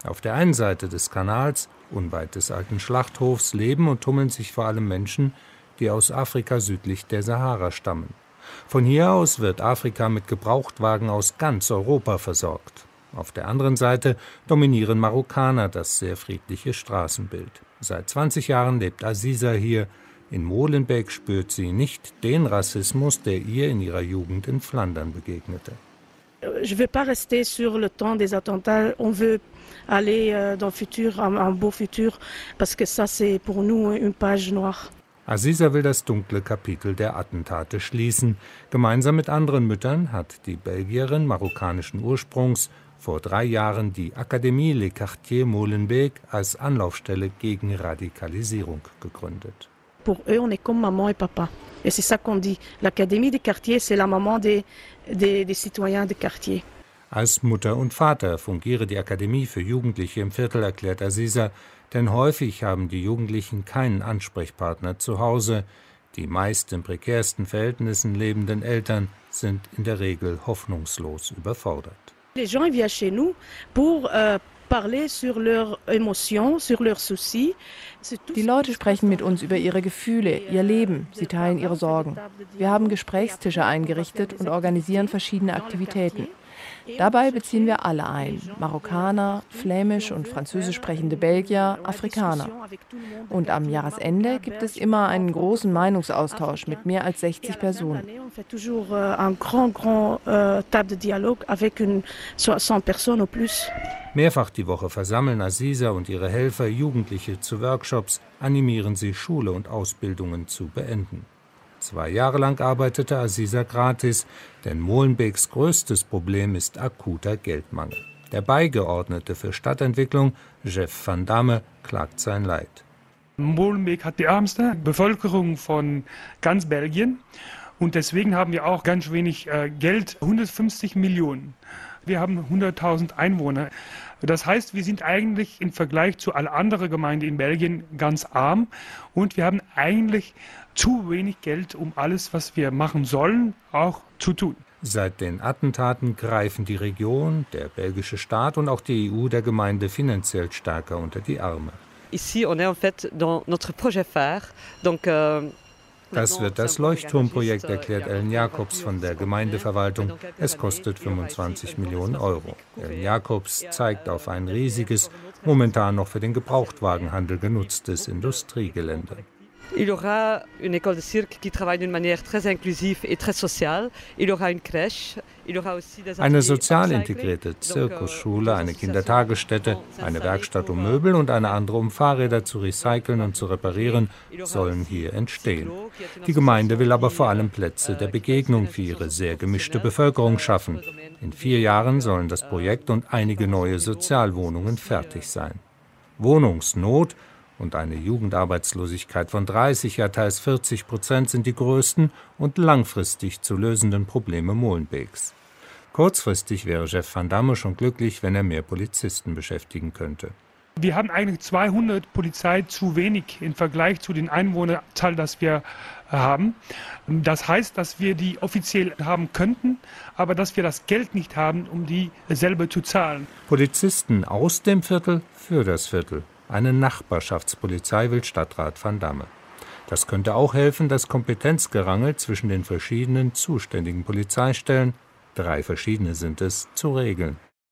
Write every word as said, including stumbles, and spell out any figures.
Auf der einen Seite des Kanals, unweit des alten Schlachthofs, leben und tummeln sich vor allem Menschen, die aus Afrika südlich der Sahara stammen. Von hier aus wird Afrika mit Gebrauchtwagen aus ganz Europa versorgt. Auf der anderen Seite dominieren Marokkaner das sehr friedliche Straßenbild. Seit zwanzig Jahren lebt Aziza hier. In Molenbeek spürt sie nicht den Rassismus, der ihr in ihrer Jugend in Flandern begegnete. Je veux pas rester sur le temps des attentats. On veut aller dans le futur, un beau futur, parce que ça c'est pour nous une page noire. Aziza will das dunkle Kapitel der Attentate schließen. Gemeinsam mit anderen Müttern hat die Belgierin marokkanischen Ursprungs vor drei Jahren die Académie Les Quartiers Molenbeek als Anlaufstelle gegen Radikalisierung gegründet. Pour eux, on est comme maman et papa. Et c'est ça qu'on dit. L'Académie des Quartiers, c'est la maman des, des, des citoyens des quartiers. Als Mutter und Vater fungiere die Akademie für Jugendliche im Viertel, erklärt Aziza, denn häufig haben die Jugendlichen keinen Ansprechpartner zu Hause. Die meist in prekärsten Verhältnissen lebenden Eltern sind in der Regel hoffnungslos überfordert. Les gens viennent chez nous pour euh, parler sur leurs émotions, sur leurs soucis. Die Leute sprechen mit uns über ihre Gefühle, ihr Leben, sie teilen ihre Sorgen. Wir haben Gesprächstische eingerichtet und organisieren verschiedene Aktivitäten. Dabei beziehen wir alle ein, Marokkaner, flämisch und französisch sprechende Belgier, Afrikaner. Und am Jahresende gibt es immer einen großen Meinungsaustausch mit mehr als sechzig Personen. Mehrfach die Woche versammeln Aziza und ihre Helfer Jugendliche zu Workshops, animieren sie, Schule und Ausbildungen zu beenden. Zwei Jahre lang arbeitete Aziza gratis, denn Molenbeeks größtes Problem ist akuter Geldmangel. Der Beigeordnete für Stadtentwicklung, Jeff van Damme, klagt sein Leid. Molenbeek hat die ärmste Bevölkerung von ganz Belgien und deswegen haben wir auch ganz wenig äh, Geld, hundertfünfzig Millionen. Wir haben hunderttausend Einwohner. Das heißt, wir sind eigentlich im Vergleich zu allen anderen Gemeinden in Belgien ganz arm und wir haben eigentlich zu wenig Geld, um alles, was wir machen sollen, auch zu tun. Seit den Attentaten greifen die Region, der belgische Staat und auch die E U der Gemeinde finanziell stärker unter die Arme. Ici, on est en fait dans notre projet phare, donc euh Das wird das Leuchtturmprojekt, erklärt Ellen Jacobs von der Gemeindeverwaltung. Es kostet fünfundzwanzig Millionen Euro. Ellen Jacobs zeigt auf ein riesiges, momentan noch für den Gebrauchtwagenhandel genutztes Industriegelände. Il y aura une école de cirque qui travaille d'une manière très inclusive et très sociale. Il y aura une crèche. Il y aura aussi des Eine sozial integrierte Zirkusschule, eine Kindertagesstätte, eine Werkstatt, um Möbel und eine andere, um Fahrräder zu recyceln und zu reparieren, sollen hier entstehen. Die Gemeinde will aber vor allem Plätze der Begegnung für ihre sehr gemischte Bevölkerung schaffen. In vier Jahren sollen das Projekt und einige neue Sozialwohnungen fertig sein. Wohnungsnot und eine Jugendarbeitslosigkeit von dreißig, ja teils vierzig Prozent sind die größten und langfristig zu lösenden Probleme Molenbeeks. Kurzfristig wäre Jeff van Damme schon glücklich, wenn er mehr Polizisten beschäftigen könnte. Wir haben eigentlich zweihundert Polizei zu wenig im Vergleich zu den Einwohnerzahl, das wir haben. Das heißt, dass wir die offiziell haben könnten, aber dass wir das Geld nicht haben, um die selber zu zahlen. Polizisten aus dem Viertel für das Viertel. Eine Nachbarschaftspolizei will Stadtrat van Damme. Das könnte auch helfen, das Kompetenzgerangel zwischen den verschiedenen zuständigen Polizeistellen, drei verschiedene sind es, zu regeln.